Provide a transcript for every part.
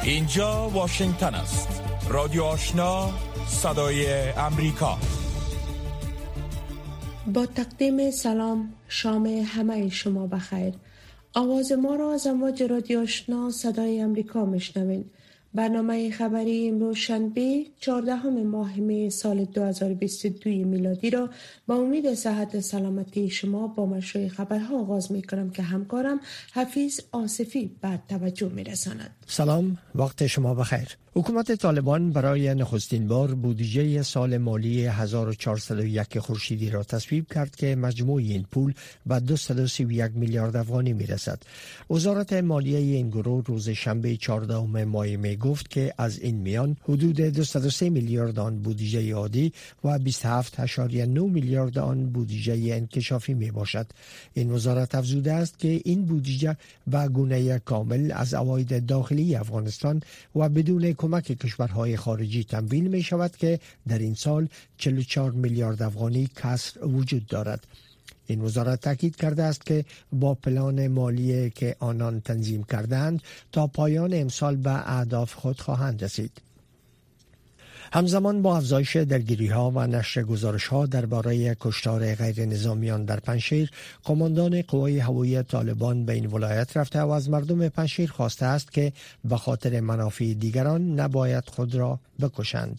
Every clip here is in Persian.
اینجا واشنگتن است. رادیو آشنا، صدای امریکا. با تقدیم سلام، شام همه شما بخیر. آواز ما را از امواج رادیو آشنا صدای امریکا میشنوین. برنامه خبری امروز شنبه 14 ماه می سال 2022 میلادی را با امید صحت سلامتی شما با مشروع خبرها آغاز می کنم که همکارم حفیظ آصفی بعد توجه می رساند. سلام، وقت شما بخیر. حکومت طالبان برای نخستین بار بودجه سال مالی 1401 خورشیدی را تصویب کرد که مجموع این پول به 231 میلیارد افغانی می رسد. وزارت مالیه این گروه روز شنبه 14 ماه می گفت که از این میان حدود 203 میلیارد آن بودجه عادی و 27.9 میلیارد آن بودجه انکشافی می باشد. این وزارت افزوده است که این بودجه به گونه کامل از عواید داخلی افغانستان و بدون کمک کشورهای خارجی تمویل می شود که در این سال 44 میلیارد افغانی کسر وجود دارد. این وزارت تاکید کرده است که با پلان مالی که آنان تنظیم کردند تا پایان امسال به اهداف خود خواهند رسید. همزمان با افزایش درگیری‌ها و نشر گزارش‌ها درباره کشتار غیر نظامیان در پنجشیر، قماندان قوای هوایی طالبان به این ولایت رفته و از مردم پنجشیر خواسته است که به خاطر منافع دیگران نباید خود را بکشند.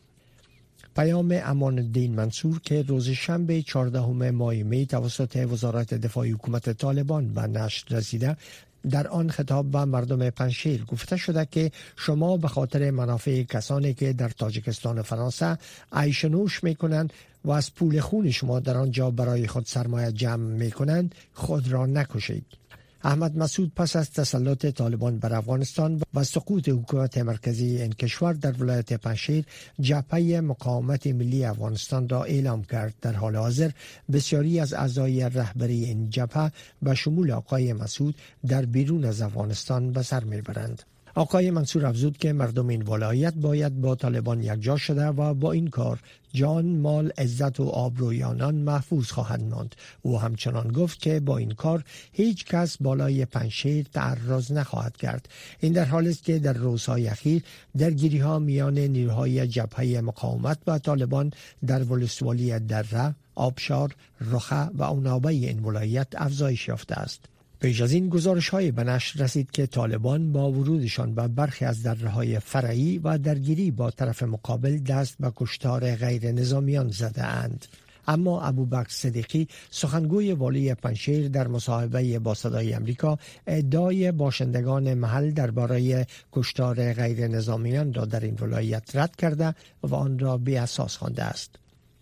پیام امان الدین منصور که روز شنبه 14 ماه می توسط وزارت دفاع حکومت طالبان به نشر رسیده، در آن خطاب به مردم پنجشیر گفته شده که شما به خاطر منافع کسانی که در تاجیکستان و فرانسه عیش و نوش میکنند و از پول خون شما در آنجا برای خود سرمایه جمع میکنند خود را نکشید. احمد مسعود پس از تسلط طالبان بر افغانستان و سقوط حکومت مرکزی این کشور در ولایت پنجشیر، جبهه مقاومت ملی افغانستان را اعلام کرد. در حال حاضر بسیاری از اعضای رهبری این جبهه به شمول آقای مسعود در بیرون از افغانستان به سر میبرند. آقای منصور افزود که مردم این ولایت باید با طالبان یکجا شده و با این کار جان، مال، عزت و آبروی آنان محفوظ خواهند ماند. او همچنان گفت که با این کار هیچ کس بالای پنجشیر تعرض نخواهد کرد. این در حالی است که در روزهای اخیر درگیری‌ها میان نیروهای جبهه مقاومت و طالبان در ولسوالی دره، آبشار، رخه و اونابه این ولایت افزایش یافته است. پیش از این گزارش‌های به نشر رسید که طالبان با ورودشان به برخی از دره‌های فرعی و درگیری با طرف مقابل دست به کشتار غیر نظامیان زده اند. اما ابوبکر صدیقی، سخنگوی والی پنجشیر، در مصاحبه با صدای امریکا ادعای باشندگان محل درباره کشتار غیر نظامیان را در این ولایت رد کرده و آن را بی اساس خوانده است.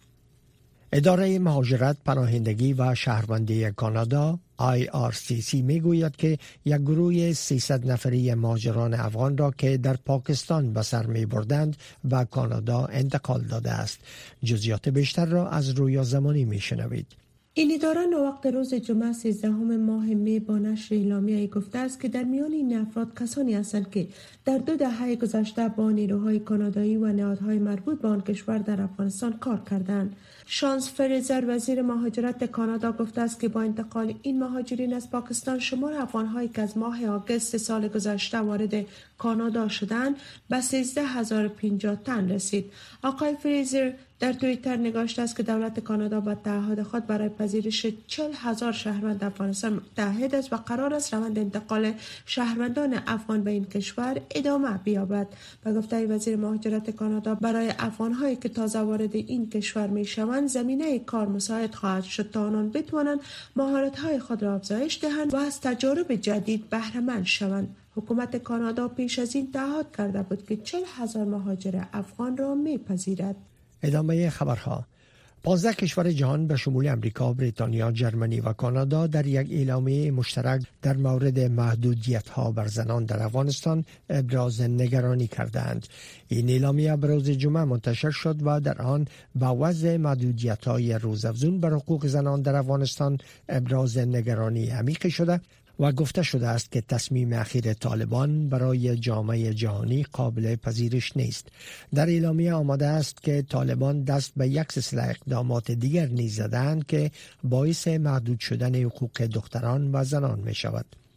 اداره مهاجرت، پناهندگی و شهروندی کانادا IRCC میگوید که یک گروه 300 نفری مهاجران افغان را که در پاکستان به سر می بردند به کانادا انتقال داده است. جزئیات بیشتر را از رویا زمانی می شنوید. این اداره وقت روز جمعه 13 ماه می با نشر اعلامیه‌ای گفته است که در میان این افراد کسانی هستند که در 2 دهه گذشته با نیروهای کانادایی و نهادهای مربوط به آن کشور در افغانستان کار کردند. شانس فریزر، وزیر مهاجرت کانادا، گفته است که با انتقال این مهاجرین از پاکستان، شمار افغان‌هایی که از ماه آگوست سال گذشته وارد کانادا شدند به 13050 تن رسید. آقای فریزر در توییتر نگاشته است که دولت کانادا با تعهد خود برای پذیرش 40,000 شهروند افغانستان متحد است و قرار است روند انتقال شهروندان افغان به این کشور ادامه بیابد. به گفته وزیر مهاجرت کانادا، برای افغان‌هایی که تازه وارد این کشور می‌شوند زمینه کار مساعد خواهد شد تا آنان بتوانند مهارت‌های خود را افزایش دهند و از تجارب جدید بهره مند شوند. حکومت کانادا پیش از این تعهد کرده بود که 40,000 مهاجر افغان را می‌پذیرد. ادامه خبرها. 15 کشور جهان به شمول امریکا، بریتانیا، جرمنی و کانادا در یک اعلامیه مشترک در مورد محدودیت‌ها بر زنان در افغانستان ابراز نگرانی کردند. این اعلامیه به روز جمعه منتشر شد و در آن به وضع محدودیت‌های روزافزون بر حقوق زنان در افغانستان ابراز نگرانی عمیقی شده و گفته شده است که تصمیم اخیر طالبان برای جامعه جهانی قابل پذیرش نیست. در اعلامیه آمده است که طالبان دست به یک سلسله اقدامات دیگر نیز زدند که باعث محدود شدن حقوق دختران و زنان می شود.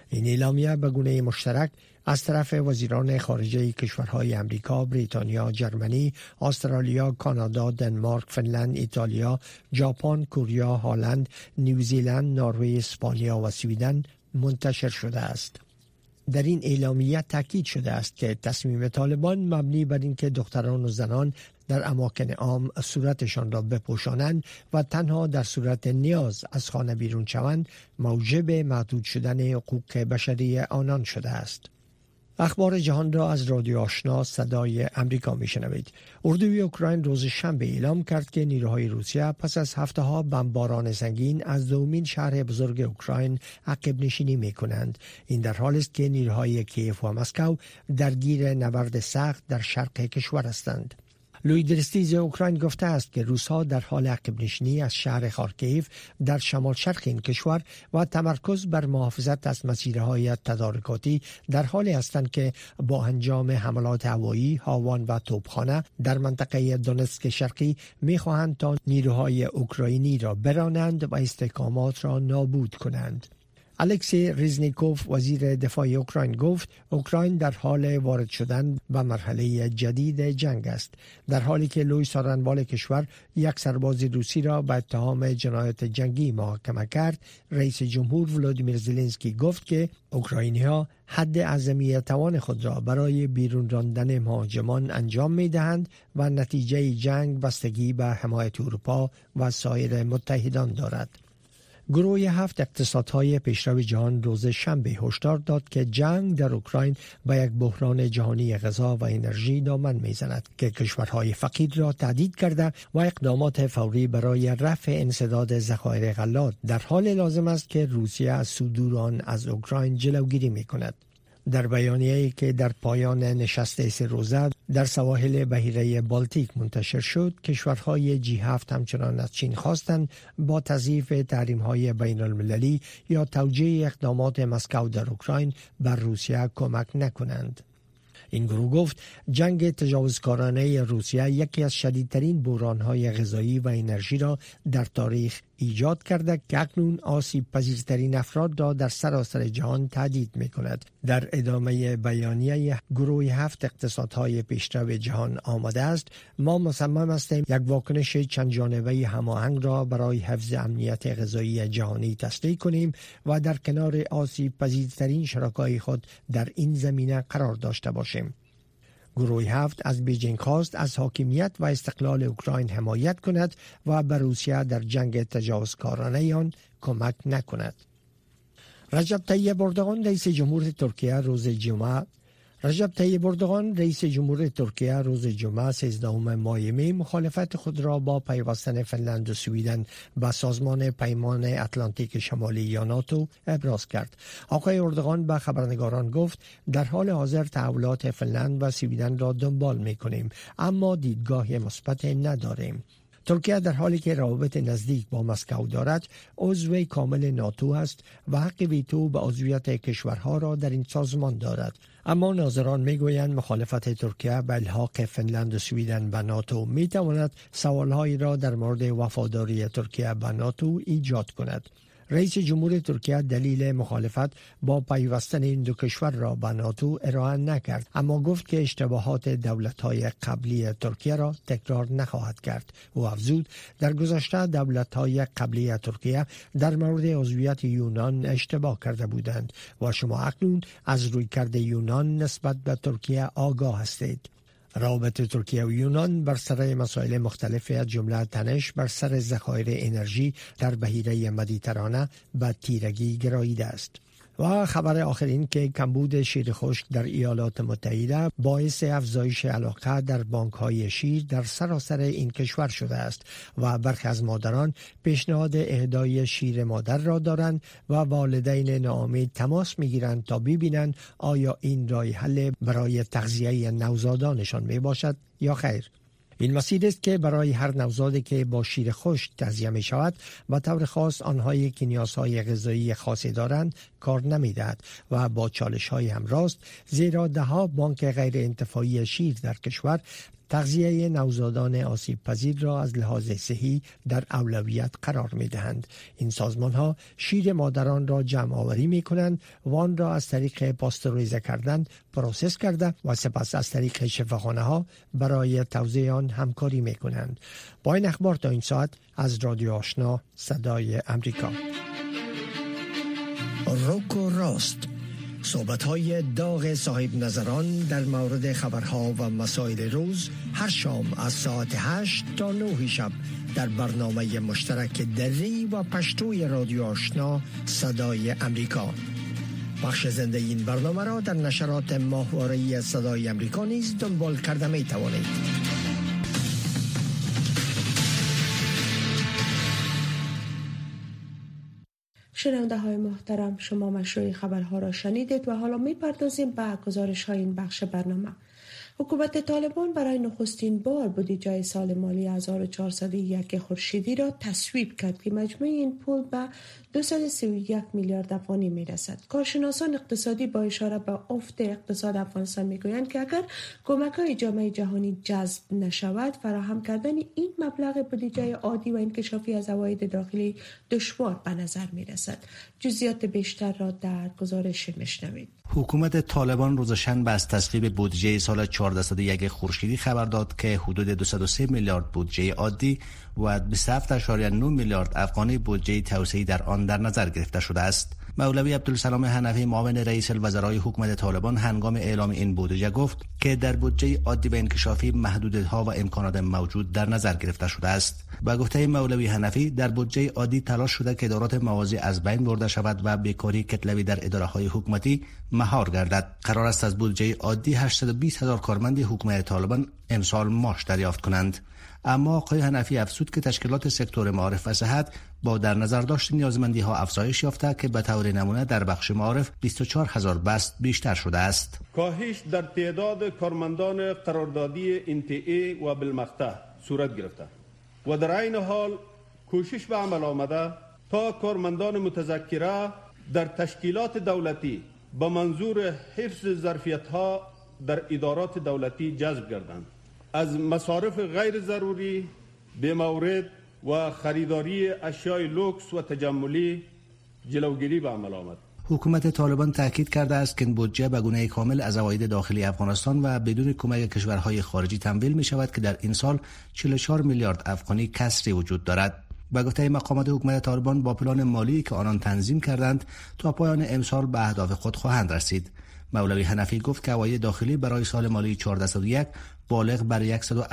این اعلامیه به گونه مشترک از طرف وزیران خارجه کشورهای امریکا، بریتانیا، جرمنی، استرالیا، کانادا، دنمارک، فنلند، ایتالیا، ژاپن، کره، هلند، نیوزیلند، نروژ، اسپانیا و سوئدن منتشر شده است. در این اعلامیه تاکید شده است که تصمیم طالبان مبنی بر اینکه دختران و زنان در اماکن عام صورتشان را بپوشانند و تنها در صورت نیاز از خانه بیرون شوند موجب محدود شدن حقوق بشری آنان شده است. اخبار جهان را از رادیو آشنا صدای امریکا میشنوید. اردوی اوکراین روز شنبه اعلام کرد که نیروهای روسیه پس از هفته‌ها بمباران سنگین از دومین شهر بزرگ اوکراین عقب نشینی میکنند. این در حالی است که نیروهای کیف و مسکو درگیر نبرد سخت در شرق کشور هستند. لوی درستیز اوکراین گفته است که روس‌ها در حال عقب نشینی از شهر خارکیف در شمال شرق این کشور و تمرکز بر محافظت از مسیرهای تدارکاتی در حالی هستند که با انجام حملات هوایی، هاوان و توپخانه در منطقه دونتسک شرقی می‌خواهند تا نیروهای اوکراینی را برانند و استحکامات را نابود کنند. الکسی ریزنیکوف وزیر دفاع اوکراین گفت اوکراین در حال وارد شدن به مرحله جدید جنگ است، در حالی که لوی سارنوال کشور یک سرباز روسی را به اتهام جنایت جنگی محاکمه کرد. رئیس جمهور ولودیمیر زلنسکی گفت که اوکراینی‌ها حد اعظمی توان خود را برای بیرون راندن مهاجمان انجام می‌دهند و نتیجه جنگ بستگی به حمایت اروپا و سایر متحدان دارد. گروه 7 اقتصادهای پیشرو جهان روز شنبه هشدار داد که جنگ در اوکراین به یک بحران جهانی غذا و انرژی دامن میزند که کشورهای فقیر را تهدید کرده و اقدامات فوری برای رفع انسداد ذخایر غلات در حال لازم است که روسیه از صدور آن از اوکراین جلوگیری میکند. در بیانیه‌ای که در پایان نشست 3 روزه در سواحل بحیره بالتیک منتشر شد، کشورهای G7 همچنان از چین خواستند با تضعیف تحریم‌های بین‌المللی یا توجیه اقدامات مسکو در اوکراین بر روسیه کمک نکنند. این گروه گفت جنگ تجاوزکارانه روسیه یکی از شدیدترین بحران‌های غذایی و انرژی را در تاریخ ایجاد کرده که اکنون آسیب پذیرترین افراد را در سراسر جهان تهدید می‌کند. در ادامه بیانیه گروه 7 اقتصادهای پیشرو جهان آمده است: ما مصمم هستیم یک واکنش چند جانبه هماهنگ را برای حفظ امنیت غذایی جهانی تصریح کنیم و در کنار آسیب پذیرترین شرکای خود در این زمینه قرار داشته باشیم. گروه 7 از بیجینگ خواست از حاکمیت و استقلال اوکراین حمایت کند و به روسیه در جنگ تجاوزکارانه آن کمک نکند. رجب طیب اردوغان رئیس جمهور ترکیه روز جمعه 13 ماه می مخالفت خود را با پیوستن فنلند و سوئدن به سازمان پیمان اتلانتیک شمالی یا ناتو ابراز کرد. آقای اردوغان به خبرنگاران گفت در حال حاضر تحولات فنلند و سوئدن را دنبال می کنیم، اما دیدگاه مثبت نداریم. ترکیه در حالی که روابط نزدیک با مسکو دارد، عضو کامل ناتو است و حق ویتو به عضویت کشورها را در این سازمان دارد. اما ناظران میگویند مخالفت ترکیه به الحاق فنلند و سوئدن به ناتو میتواند سوالهایی را در مورد وفاداری ترکیه به ناتو ایجاد کند. رئیس جمهور ترکیه دلیل مخالفت با پیوستن این دو کشور را به ناتو ارائه نکرد، اما گفت که اشتباهات دولت‌های قبلی ترکیه را تکرار نخواهد کرد. او افزود در گذشته دولت‌های قبلی ترکیه در مورد عضویت یونان اشتباه کرده بودند و شما اکنون از رویکرد یونان نسبت به ترکیه آگاه هستید. روابط ترکیه و یونان بر سر مسائل مختلفی از جمله تنش بر سر ذخایر انرژی در بحیره مدیترانه به تیرگی گراییده است. و خبر آخر این که کمبود شیر خشک در ایالات متحده باعث افزایش علاقه در بانک‌های شیر در سراسر این کشور شده است و برخی از مادران پیشنهاد اهدای شیر مادر را دارند و والدین ناامید تماس می‌گیرند تا ببینند آیا این راه حل برای تغذیه نوزادانشان میباشد یا خیر. این مسیر است که برای هر نوزادی که با شیر خشک تغذیه می شود و طور خاص آنهایی که نیازهای غذایی خاصی دارند کار نمی دهد و با چالش های همراه است، زیرا دهها بانک غیر انتفاعی شیر در کشور تغذیه نوزادان آسیب پذیر را از لحاظ صحی در اولویت قرار می دهند. این سازمان ها شیر مادران را جمع آوری می کنند و آن را از طریق پاستوریزه کردن پروسس کرده و سپس از طریق شفاخانه ها برای توزیع آن همکاری می کنند. با این اخبار تا این ساعت از رادیو آشنا صدای امریکا. روک و راست، صحبت‌های داغ صاحب نظران در مورد خبرها و مسائل روز هر شام از ساعت 8 تا 9 شب در برنامه مشترک دری و پشتوی رادیو آشنا صدای امریکا. بخش زنده این برنامه را در نشرات ماهواره‌ای صدای امریکا نیز دنبال کرده می توانید. شنونده های محترم، شما مشروع خبرها را شنیدید و حالا می پردازیم به گزارش های این بخش برنامه. حکومت طالبان برای نخستین بار بودجه سال مالی 1401 خورشیدی را تصویب کرد که مجموع این پول به 231 میلیارد افغانی می رسد. کارشناسان اقتصادی با اشاره به افت اقتصاد افغانستان می گویند که اگر کمک‌های جامعه جهانی جذب نشود، فراهم کردن این مبلغ بودجه عادی و انکشافی از عواید داخلی دشوار به نظر می رسد. جزئیات بیشتر را در گزارش میشنوید. حکومت طالبان روز شنبه از تصویب بودجه سال 1401 خورشیدی خبر داد که حدود 203 میلیارد بودجه عادی و 27.9 میلیارد افغانی بودجه توسعه‌ای در آن در نظر گرفته شده است. مولوی عبدالسلام حنفی معاون رئیس الوزرای حکومت طالبان هنگام اعلام این بودجه گفت که در بودجه عادی و انکشافی محدودیت‌ها و امکانات موجود در نظر گرفته شده است. با گفته مولوی حنفی در بودجه عادی تلاش شده که ادارات موازی از بین برده شود و بیکاری کتلوی در اداره‌های حکومتی مهار گردد. قرار است از بودجه عادی 820,000 کارمند حکومت طالبان امسال معاش دریافت کنند. اما آقای حنفی افزود که تشکیلات سکتور معارف و صحت با در نظر داشت نیازمندی ها افزایش یافته که به طور نمونه در بخش معارف 24,000 بست بیشتر شده است. کاهش در تعداد کارمندان قراردادی انتئه و بالمقطع صورت گرفته و در عین حال کوشش به عمل آمده تا کارمندان متذکره در تشکیلات دولتی به منظور حفظ ظرفیت‌ها در ادارات دولتی جذب گردند. از مصارف غیر ضروری به مورد و خریداری اشیاء لوکس و تجملی جلوگیری به عمل آمد. حکومت طالبان تاکید کرده است که این بودجه به گونه کامل از عواید داخلی افغانستان و بدون کمک کشورهای خارجی تمویل می شود که در این سال 44 میلیارد افغانی کسری وجود دارد. با گفته مقامات حکومت طالبان با پلان مالی که آنان تنظیم کردند تا پایان امسال به اهداف خود خواهند رسید. مولوی حنفی گفت که عواید داخلی برای سال مالی 1401 بالغ بر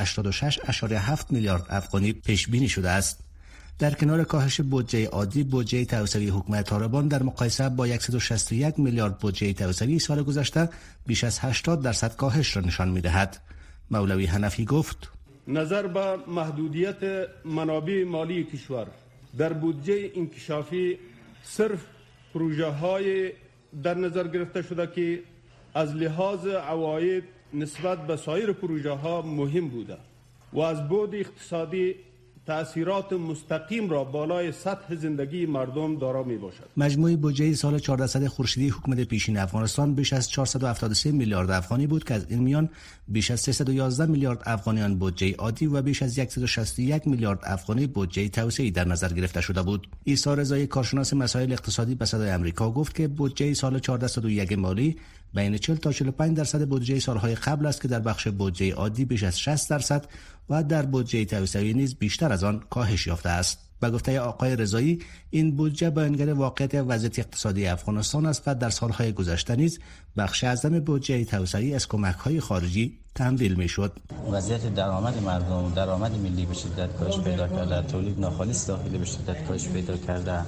186.7 میلیارد افغانی پیش بینی شده است. در کنار کاهش بودجه عادی، بودجه توسعه‌ای حکومت طالبان در مقایسه با 161 میلیارد بودجه توسعه‌ای سال گذشته بیش از 80% کاهش را نشان می‌دهد. مولوی حنفی گفت: نظر به محدودیت منابع مالی کشور در بودجه انکشافی صرف پروژه‌های در نظر گرفته شده که از لحاظ عواید نسبت به سایر پروژه‌ها مهم بوده و از بعد اقتصادی تأثیرات مستقیم را بالای سطح زندگی مردم دارا می باشد. مجموع بودجه سال 1400 خورشیدی حکومت پیشین افغانستان بیش از 473 میلیارد افغانی بود که از این میان بیش از 311 میلیارد افغانیان بودجه عادی و بیش از 161 میلیارد افغانی بودجه توسعه‌ای در نظر گرفته شده بود. عیسی رضایی کارشناس مسائل اقتصادی به صدای آمریکا گفت که بودجه سال 1401 مالی بین 40 تا 45% بودجه سالهای قبل است که در بخش بودجه عادی بیش از 60% و در بودجه توسعه‌ای نیز بیشتر از آن کاهش یافته است. به گفته آقای رضایی این بودجه بیانگر واقعیت وضعیت اقتصادی افغانستان است و در سالهای گذشته نیز بخش اعظم بودجه توسعه‌ای از کمک‌های خارجی تمویل می‌شد. وضعیت درآمد مردم، درآمد ملی به شدت کاهش پیدا کرده، تولید ناخالص داخلی به شدت کاهش پیدا کرده.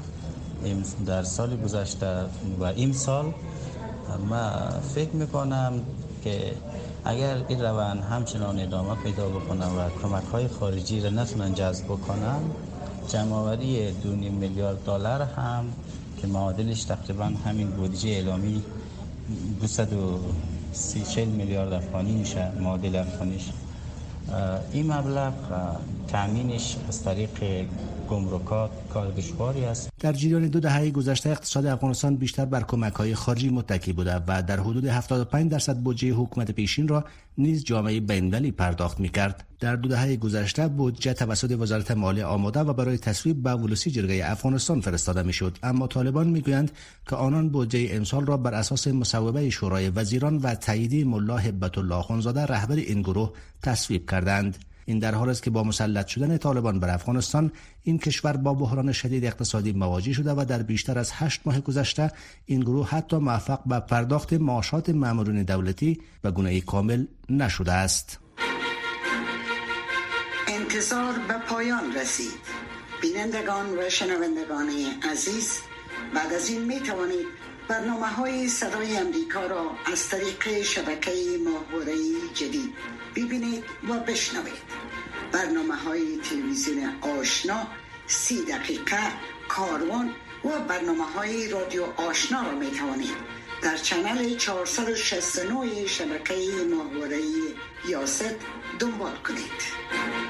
در سال گذشته و این سال ما فکر می‌کنم که اگر این روند همچنان ادامه پیدا بکنه و کمک‌های خارجی را نتونن جذب بکنن، جمع‌آوری 2.5 میلیارد دلار هم که معادلش تقریبا همین بودجه اعلامی 240 میلیارد افغانی میشه معادل افغانیش. این مبلغ تامینش از طریق گمرکات کار دشواری است. در جریان 2 دهه گذشته اقتصاد افغانستان بیشتر بر کمک‌های خارجی متکی بوده و در حدود 75% بودجه حکومت پیشین را نیز جامعه بین‌المللی پرداخت می‌کرد. در 2 دهه گذشته بودجه توسط وزارت مالیه آماده و برای تصویب به ولسی جرگه افغانستان فرستاده می‌شد، اما طالبان می‌گویند که آنان بودجه امسال را بر اساس مصوبه شورای وزیران و تایید ملا هبت الله اخوندزاده رهبر این گروه تصویب کردند. این در حالی است که با مسلط شدن طالبان بر افغانستان این کشور با بحران شدید اقتصادی مواجه شده و در بیشتر از 8 ماه گذشته این گروه حتی موفق به پرداخت معاشات مامورین دولتی به گونه کامل نشده است. انتظار به پایان رسید. بینندگان و شنوندگان عزیز، بعد از این می توانید برنامه‌های صدای امریکا را از طریق شبکه ماهواره‌ای جدید ببینید و بشنوید. برنامه‌های تلویزیون آشنا 30 دقیقه، کاروان و برنامه‌های رادیو آشنا را می توانید در چنل 469 شبکه ماهواره‌ای یاست دنبال کنید.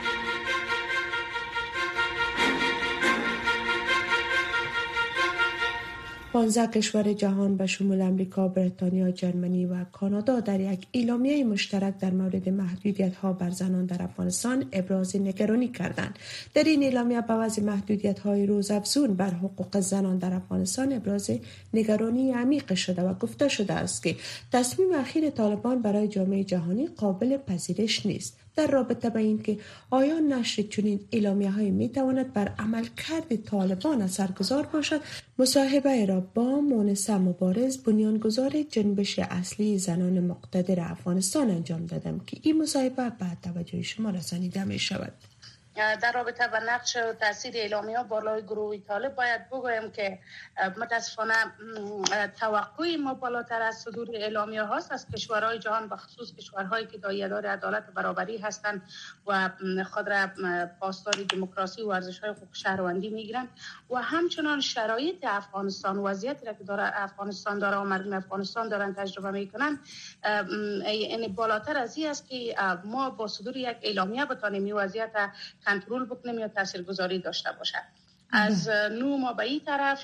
15 کشور جهان به شمول امریکا، بریتانیا، جرمنی و کانادا در یک اعلامیه مشترک در مورد محدودیت‌ها بر زنان در افغانستان ابراز نگرانی کردند. در این اعلامیه به وضع محدودیت‌های روزافزون بر حقوق زنان در افغانستان ابراز نگرانی عمیق شده و گفته شده است که تصمیم اخیر طالبان برای جامعه جهانی قابل پذیرش نیست. در رابطه با این که آیا نشر چنین اعلامیه‌هایی می‌تواند بر عملکرد طالبان اثرگذار باشد، مصاحبه را با مونس مبارز، بنیانگذار جنبش اصلی زنان مقتدر افغانستان انجام دادم که این مصاحبه به توجه شما رسانیده می‌شود. در رابطه با نقش و تاثیر اعلامیه‌ها بالای گروه طالب باید بگویم که متاسفانه توقع ما بالاتر از صدور اعلامیه هاست از کشورهای جهان، بخصوص کشورهایی که داعیه‌دار عدالت و برابری هستند و خود را پاسدار دموکراسی و ارزش‌های حقوق شهروندی میگیرند و همچنان شرایط افغانستان، وضعیتی را که افغانستان داره و مردم افغانستان دارن تجربه میکنن، این بالاتر از این است که ما با صدور یک اعلامیه بتانیم این وضعیت کنترل بکنیم یا تاثیرگذاری داشته باشد. از نو ما به این طرف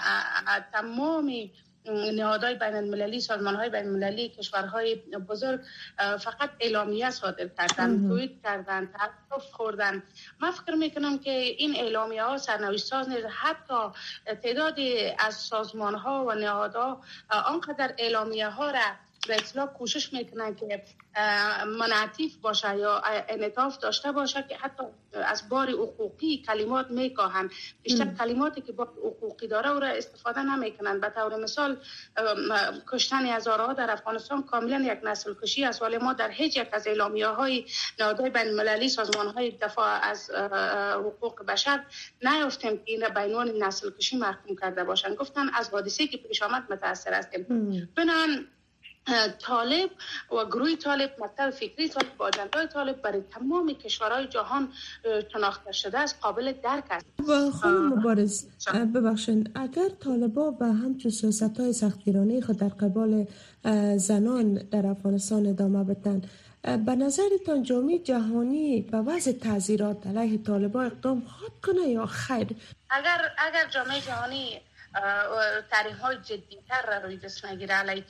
تمام نهادهای بین المللی، سازمانهای بین المللی، کشورهای بزرگ فقط اعلامیه صادر کردن، توییت کردن، تعارف خوردن. من فکر میکنم که این اعلامیه ها سرنوشت ساز نیست. حتی تعدادی از سازمانها و نهادها آنقدر اعلامیه ها را به اصطلاح کوشش میکنن که منعطف باشه یا انعطاف داشته باشه که حتی از بار حقوقی کلمات میکاهن. بیشتر کلماتی که بار حقوقی داره او را استفاده نمیکنن. به طور مثال کشتن هزارها در افغانستان کاملا یک نسل کشی است، ولی ما در هیچ یک از اعلامیه‌های نهادهای بین المللی، سازمان‌های دفاع از حقوق بشر نیافتیم که این را به عنوان نسل کشی محکوم کرده باشند. گفتن از حادثه‌ای که پیش آمد متأثر هستیم. بنابراین طالب و گروه طالب، مکتب فکری طالب، با اجندای طالب برای تمام کشورهای جهان شناخته شده است، قابل درک است. و خانم مبارز ببخشید، اگر طالبا و همچون سیاست‌های سختگیرانه خود در قبال زنان در افغانستان ادامه بدن، به نظرتان جامعه جهانی به وضع تعزیرات علیه طالبا اقدام خواهد کنه یا خیر؟ اگر جامعه جهانی تحریم‌های جدی‌تر را روی دست نگیره علیه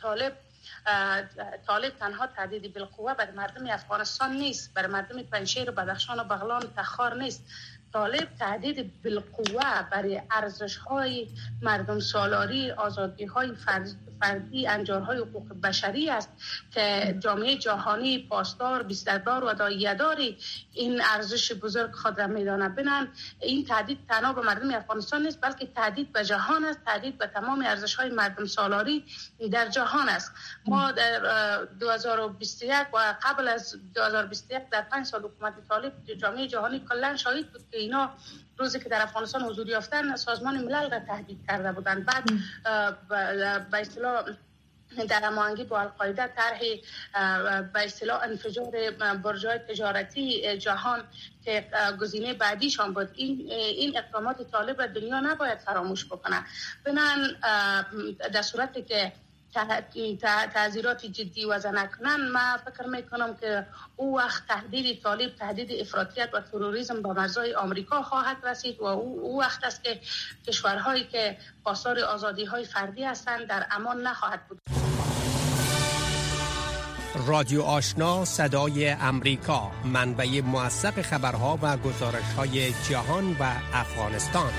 طالب تنها تهدید بالقوه بر مردم افغانستان نیست، بر مردم پنجشیر و بدخشان و بغلان و تخار نیست. طالب تهدید بالقوه برای ارزش‌های مردم سالاری، آزادی‌های فردی، انجارهای حقوق بشری است که جامعه جهانی پاسدار، بیستدار و داعیه‌دار این ارزش بزرگ خود را می‌داند. بنابراین این تهدید تنها به مردم افغانستان نیست، بلکه تهدید به جهان است، تهدید به تمام ارزش‌های مردم سالاری در جهان است. ما در 2021 و قبل از 2021 در 5 سال حکومت طالب جامعه جهانی کلا شاهد بود که اینا روزی که در افغانستان حضور یافتن سازمان ملل را تهدید کرده بودند. بعد به اصطلاح در هماهنگی با القاعده طرح به اصطلاح انفجار برج‌های تجارتی جهان که گزینه بعدیشان بود. این اقدامات طالب را دنیا نباید فراموش بکنه. بنابراین در صورتی که تعذیرات جدی وضع نکنن، من فکر میکنم که او وقت تهدید طالب، تهدید افراطیت و تروریسم به مرزهای آمریکا خواهد رسید و او وقت است که کشورهایی که پاسدار آزادی‌های فردی هستند در امان نخواهد بود. رادیو آشنا صدای امریکا، منبع موثق خبرها و گزارش‌های جهان و افغانستان.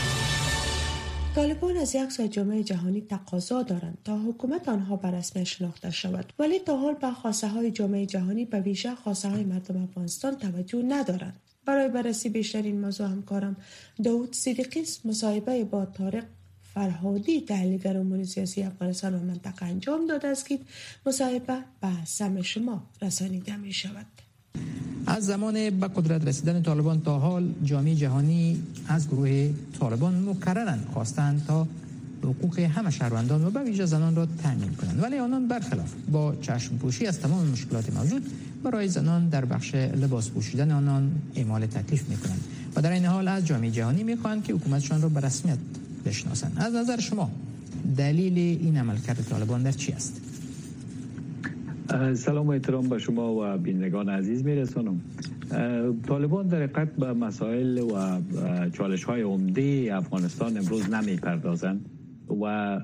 طالبان از یک سوی جامعه جهانی تقاضا دارند تا حکومت آنها به رسمیت شناخته شود، ولی تا حال به خواسته های جامعه جهانی، به ویژه خواسته های مردم افغانستان توجه ندارند. برای بررسی بیشتر این موضوع همکارم داود صدیقی مصاحبه با طارق فرهادی، تحلیلگر امور سیاسی افغانستان و منطقه انجام داده است که مصاحبه به سمع شما رسانیده می شود. از زمان به قدرت رسیدن طالبان تا حال جامعه جهانی از گروه طالبان مکرراً خواستند تا حقوق همه شهروندان و به ویژه زنان را تامین کنند، ولی آنان برخلاف با چشم پوشی از تمام مشکلات موجود برای زنان در بخش لباس پوشیدن آنان اعمال تکلیف می‌کنند و در این حال از جامعه جهانی می‌خواهند که حکومتشان را به رسمیت بشناسند. از نظر شما دلیل این عملکرد طالبان در چی است؟ سلام و احترام به شما و بینندگان عزیز میرسانم. طالبان در حقیقت به مسائل و چالش‌های عمده افغانستان امروز نمی‌پردازند و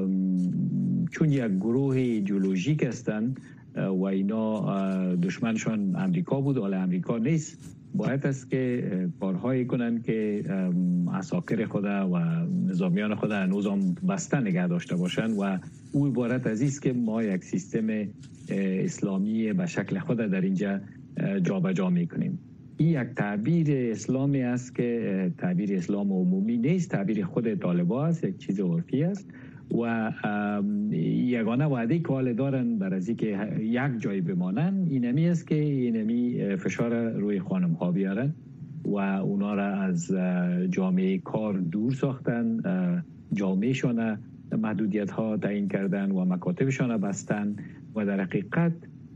چون یک گروه ایدئولوژیک هستند و اینا دشمنشان امریکا بود، حالا امریکا نیست، باید است که کارهایی کنند که عساکر خود و نظامیان خود هنوز هم بسته نگه داشته باشند و او عبارت از است که ما یک سیستم اسلامی به شکل خود در اینجا جابجا میکنیم. این یک تعبیر اسلامی است که تعبیر اسلام عمومی نیست، تعبیر خود طالبان است، یک چیز عرفی است و یگانه وعده که حال دارن بر از اینکه یک جای بمانن اینمی است که اینمی فشار روی خانم ها بیارن و اونا را از جامعه کار دور ساختن، جامعهشان محدودیت ها تعیین کردن و مکاتبشان بستن و در حقیقت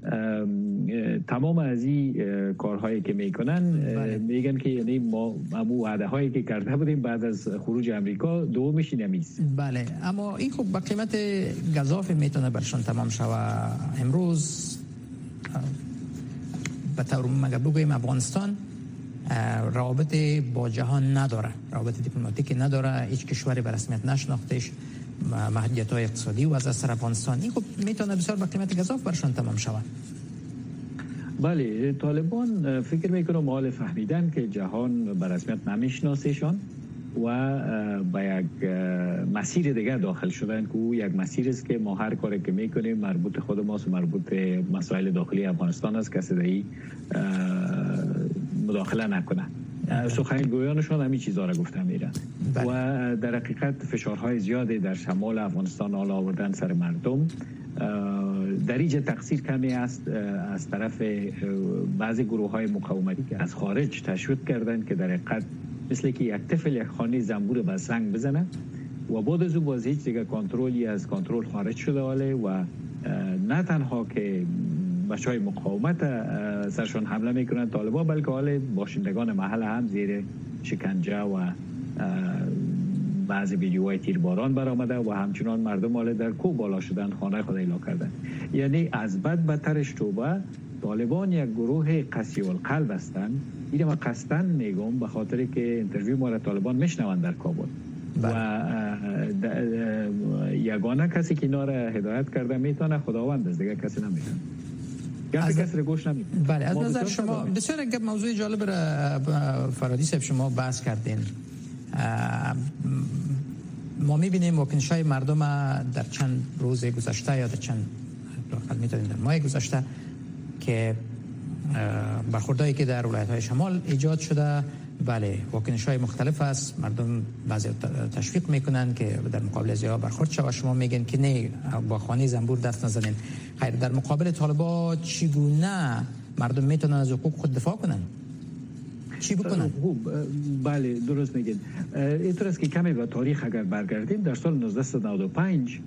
تمام از این کارهایی که میکنن میگن که یعنی ما همون وعده هایی که کرده بودیم بعد از خروج امریکا دومش نمیست. بله، اما این خب با قیمت گزاف میتونه برشان تمام شوه. امروز به طور مگه بگویم افغانستان روابط با جهان نداره، روابط دیپلماتیکی نداره، هیچ کشوری به رسمیت نشناختش، محدودیت‌های اقتصادی و از اثر افغانستان این خب میتونه بسیار با قیمت گزاف برشان تمام شود. بله، طالبان فکر میکنم حال فهمیدن که جهان به رسمیت نمیشناسهشان و با یک مسیر دیگه داخل شدن که او یک مسیر است که ما هر کاری که میکنیم مربوط خود ماست و مربوط به مسائل داخلی افغانستان است، کسی در مداخله نکنه. سخنگویانشون همین چیزها را گفته میرن و در حقیقت فشارهای زیادی در شمال افغانستان حال آوردن سر مردم. در اینجا تقصیر کمی است از طرف بعضی گروه های مقاومتی که از خارج تشویق کردن که در حقیقت مثل که یک طفل یک خانه زنبور به سنگ بزنه و بعد از اون باز هیچ دیگه کنترلی از کنترل خارج شده و نه تنها که بچهای مقاومت سرشان حمله میکنند طالبان، بلکه حال باشندگان محل هم زیر شکنجه و بعضی ویدیوهای تیرباران برآمده و همچنان مردم حال در کوه بالا شدن، خانه خود ایلا کردن. یعنی از بد بدترش توبه. طالبان یک گروه قسی القلب هستند. اینو ما قصدن میگم به خاطر که اینترویو ما را طالبان میشنوند در کابل و یگانه کسی که اینا را هدایت کرده میتونه خداوند است، دیگه کسی نمیتونه. بله، از نظر شما بسیار یک موضوع جالب را فرادی صاحب شما بحث کردین. ما میبینیم واکنش‌های مردم در چند روز گذشته یا در چند میتونیم در ماه گذشته که برخوردهایی که در ولایت‌های شمال ایجاد شده، بله واکنش‌های مختلف است. مردم بعضی تشویق میکنن که در مقابل از یا برخورد شود، شما میگن که نه با خانه زنبور دست نزنین. خیر، در مقابل طالبان چگونه مردم میتونن از حقوق خود دفاع کنن؟ چی بکنن؟ بله درست میگین. اینطور است که کمی به تاریخ اگر برگردیم، در سال 1995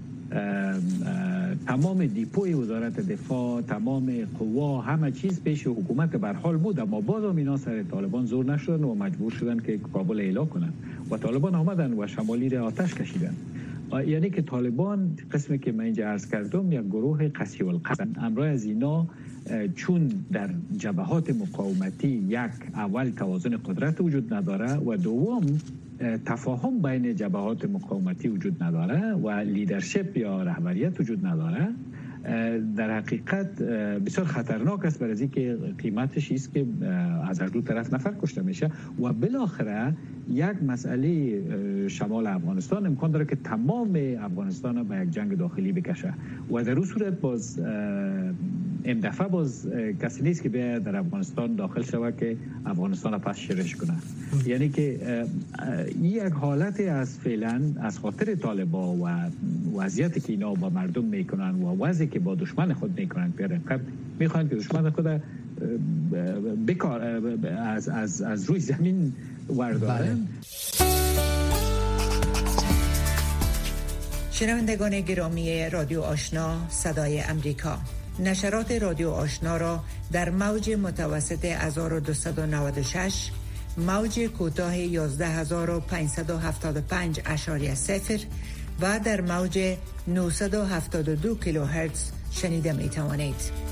تمام دیپوی وزارت دفاع، تمام قوا، همه چیز پیش حکومت برحال بود، اما باز هم اینا سر طالبان زور نشدن و مجبور شدن که کابل اعلا کنن و طالبان آمدن و شمالی را آتش کشیدن یعنی که طالبان قسمی که من اینجا عرض کردم یک گروه قسی القصد، امروز از اینا چون در جبهات مقاومتی یک اول توازن قدرت وجود نداره و دوم تفاهم بین جبهات مقاومتی وجود نداره و لیدرشپ یا رهبریت وجود نداره، در حقیقت بسیار خطرناک است، برای اینکه قیمتش است که از هر دو طرف نفر کشته میشه و بالاخره یک مسئله شمال افغانستان امکان داره که تمام افغانستان به یک جنگ داخلی بکشه و در اون صورت باز این دفعه باز کسی نیست که بیاید در افغانستان داخل شود که افغانستان را پس شرش کنه. یعنی که یک حالت از فعلا از خاطر طالبا و وضعیتی که اینا با مردم میکنن و وضعی که با دشمن خود میکنن میخوان که دشمن خود بکار از روی زمین وردارن. شنوندگان گرامی رادیو آشنا صدای امریکا، نشرات رادیو آشنا را در موج متوسط 1296، موج کوتاه 11575.0 و در موج 972 کیلوهرتز شنیده می توانید.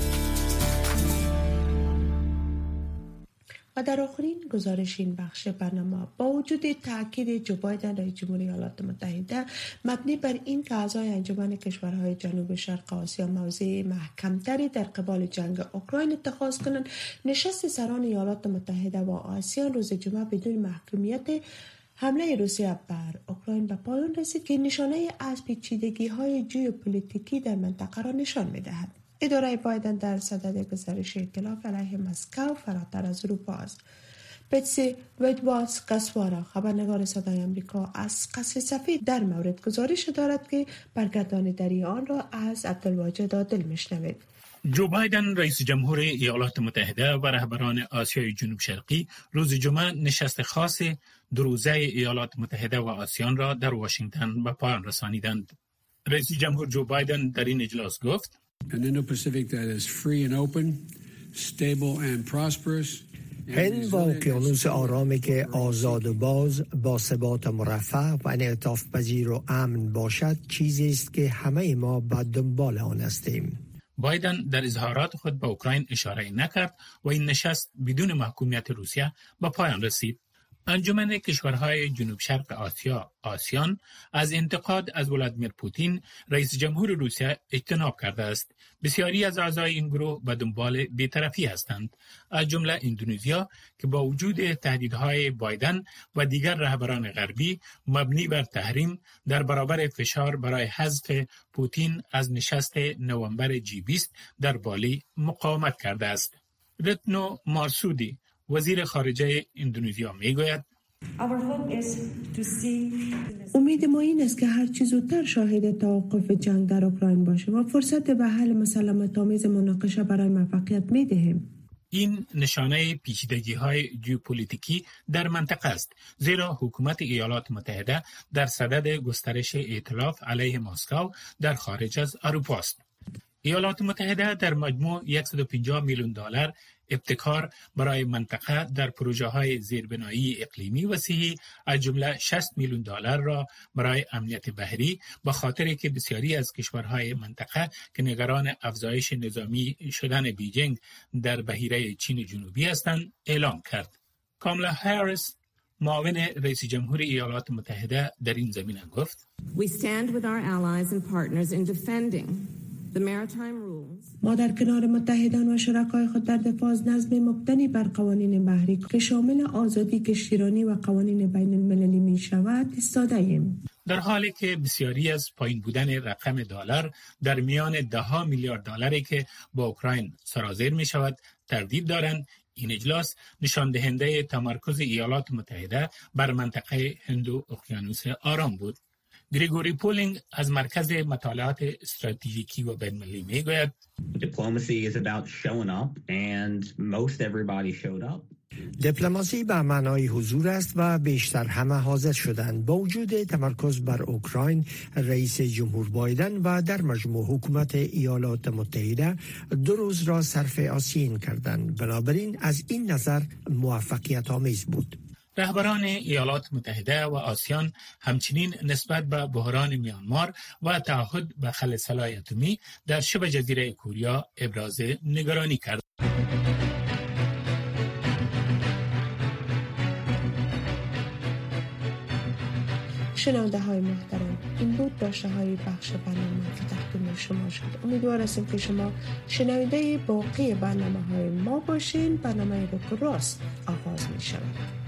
و در آخرین گزارش این بخش برنامه، با وجود تاکید جو بایدن رئیس جمهوری ایالات متحده مبنی بر این که اعضای انجمن کشورهای جنوب شرق آسیا موضع محکمتری در قبال جنگ اوکراین اتخاذ کنند، نشست سران ایالات متحده و آسیان روز جمعه بدون محکومیت حمله روسیه بر اوکراین به پایان رسید که نشانه از پیچیدگی‌های ژئوپلیتیکی در منطقه را نشان می‌دهد. اداره بایدن در صدد گزارش اطلاف علیه مسکو فراتر از اروپا است. بتسی ویدواز کسوارا، خبرنگار صدای آمریکا از قصر سفید، در مورد گزارش دارد که برگرداندگی آن را از عبدالواجد عادل میشنوید. جو بایدن رئیس جمهور ایالات متحده و رهبران آسیای جنوب شرقی روز جمعه نشست خاص دو روزه ایالات متحده و آسیان را در واشنگتن به پایان رسانیدند. رئیس جمهور جو بایدن در این اجلاس گفت: هند و اقیانوس آرامی که آزاد و باز، با ثبات مرفه و انعطاف پذیر و امن باشد چیزی است که همه ما به دنبال آن هستیم. بایدن در اظهارات خود به اوکراین اشاره نکرد و این نشست بدون محکومیت روسیه به پایان رسید. انجمن کشورهای جنوب شرق آسیا آسیان از انتقاد از ولادیمیر پوتین رئیس جمهور روسیه اجتناب کرده است. بسیاری از اعضای این گروه به دنبال بی‌طرفی هستند، از جمله اندونزیا که با وجود تهدیدهای بایدن و دیگر رهبران غربی مبنی بر تحریم در برابر فشار برای حذف پوتین از نشست نوامبر G20 در بالی مقاومت کرده است. رتنو مارسودی وزیر خارجه اندونزیا میگوید: امید ما این است که هر چه زودتر شاهد توقف جنگ در اوکراین باشه و فرصت به حل مسالمت‌آمیز مناقشه برای موفقیت میدهیم. این نشانه پیچیدگی‌های ژئوپلیتیکی در منطقه است، زیرا حکومت ایالات متحده در صدد گسترش ائتلاف علیه مسکو در خارج از اروپا است. ایالات متحده در مجموع 150 میلیون دلار ابتکار برای منطقه در پروژه‌های زیربنایی اقلیمی و صحی، از جمله 60 میلیون دلار را برای امنیت بحری، به خاطر که بسیاری از کشورهای منطقه که نگران افزایش نظامی شدن بیجینگ در بحیره چین جنوبی هستند اعلام کرد. کاملا هریس، معاون رئیس جمهور ایالات متحده، در این زمینه گفت: We stand with our allies and partners in defending ما در کنار متحدان و شرکای خود در دفاع از نظم مبتنی بر قوانین بحری که شامل آزادی کشتیرانی و قوانین بین المللی می شود ایستاده ایم. در حالی که بسیاری از پایین بودن رقم دلار در میان 10 میلیارد دلاری که با اوکراین سرازیر می شود تردید دارند، این اجلاس نشان دهنده تمرکز ایالات متحده بر منطقه هند و اقیانوس آرام بود. گریگوری پولینگ از مرکز مطالعات استراتژیکی و بین‌المللی میگوید: دیپلماسی به معنای حضور است و بیشتر همه حاضر شدند. با وجود تمرکز بر اوکراین، رئیس جمهور بایدن و در مجموع حکومت ایالات متحده 2 روز را صرف آسین کردند. بنابراین از این نظر موفقیت آمیز بود. رهبران ایالات متحده و آسیان همچنین نسبت به بحران میانمار و تعهد به خل سلاح اتمی در شبه جزیره کوریا ابراز نگرانی کرد. شنونده های محترم، این بود داشته های بخش برنامه که تقدیم شما شد. امیدوار هستیم که شما شنونده باقی برنامه های ما باشین. برنامه رو که راست آغاز می شود.